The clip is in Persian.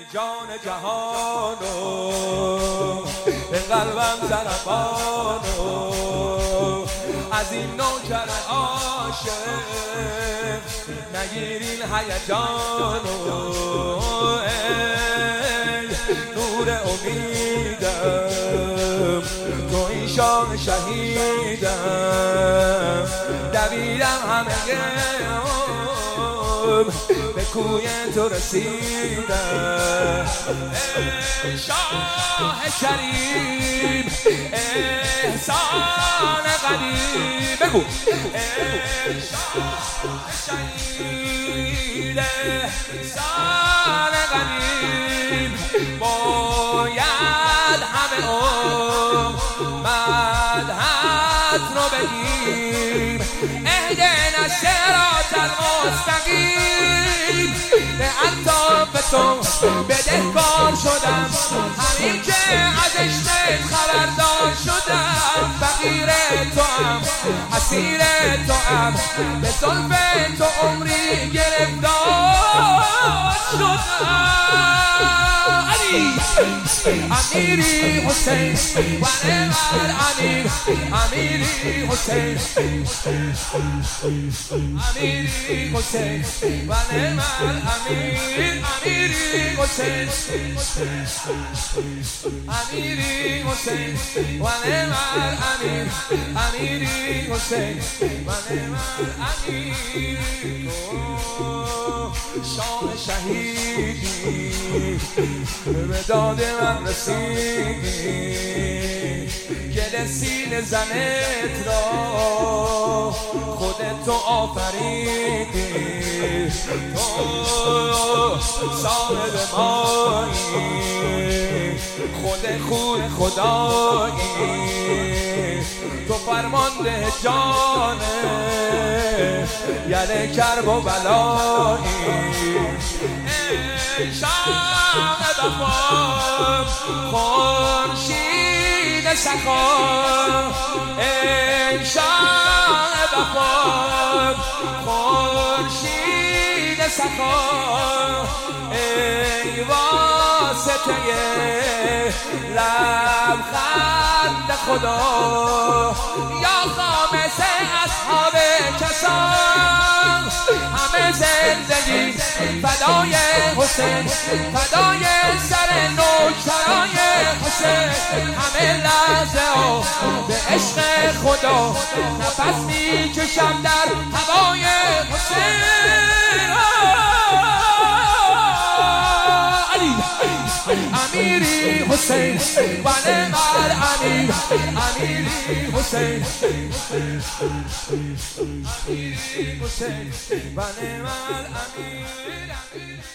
جان جهانو به قلبم ضربانو از این نوکر عاشق نگیرین هیجانو ای نور امیدم تو این شام شهیدم دویدم همه به کوی تو رسیدم ای شاه کریم احسان قدیم بگو ای شاه شهید احسان قدیم باید همه مدحت رو بگیم اهدنا الصراط المستقیم به الطاف تو بدهکار شدم همین که از عشقت خبردار شدم فقیر توام اسیر توام به زلف تو عمری گرفتار شدم امیری حسین و نعم الامیر امیری حسین امیری حسین و نعم الامیر امیری حسین امیری حسین و نعم الامیر امیری حسین و نعم الامیر شاه شهیدی به داد من رسیدی گل سینه زنت را خودت تو آفریدی تو صاحب مایی خود خون خدایی تو فرمانده جانه یعنی کرب و بلایی ای شام وفا خورشید سخا ای شام وفا خورشید سخا ای واسطه لبخند خدا یا خامس اصحاب کسان همه زندگی فدای حسین فدای سر نوکرای حسین همه لحظه ها به عشق خدا نفس میکشم در هوای حسین امیری حسین و نعم الامیر امیری حسین امیری حسین و نعم الامیر